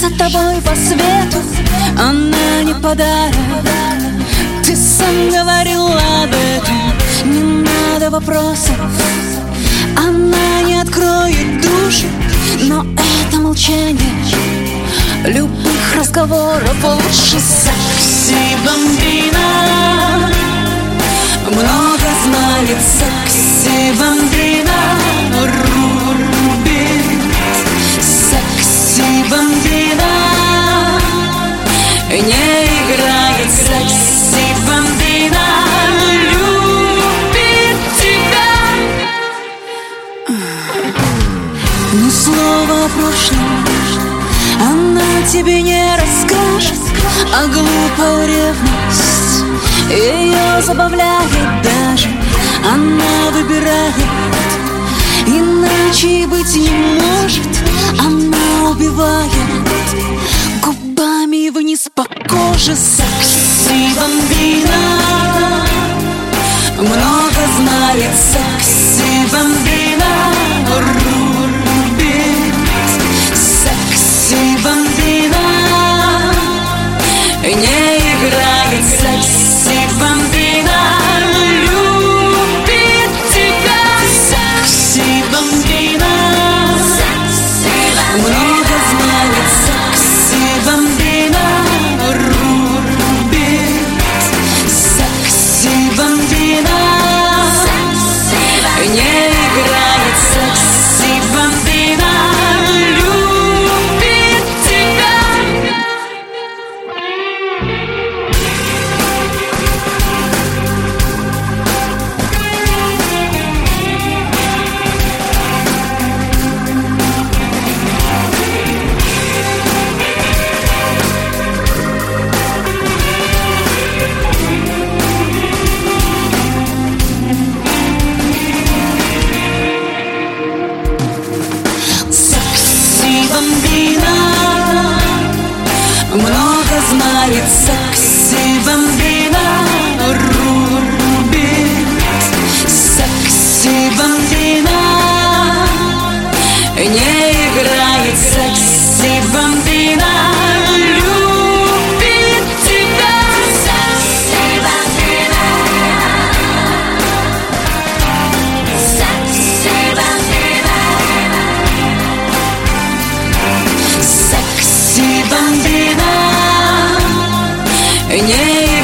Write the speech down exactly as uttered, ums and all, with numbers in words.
За тобой по свету она не подарок. Ты сам говорил об этом, не надо вопросов. Она не откроет душу, но это молчание любых разговоров лучше. Секси бомбина, много знает. Секси бомбина, рубит. Секси бомбина, не играет. Секси бомбина, любит тебя. Ни слова о прошлом она тебе не расскажет, а глупая ревность ее забавляет даже. Она выбирает, иначе и быть не может. Она убивает губами вниз по коже. Секси бомбина, много знает. Секси бомбина, рубит. Секси бомбина, не играет. Секси бомбина, любит тебя. Секси бомбина, много знает. Секси бомбина, рубит. Секси бомбина, не играет. Секси бомбина, любит тебя. Секси бомбина, много знает. Секси бомбина, рубит. Секси бомбина, не играет. Секси бомбина, любит тебя. Секси бомбина, секси бомбина, секси бомбина, не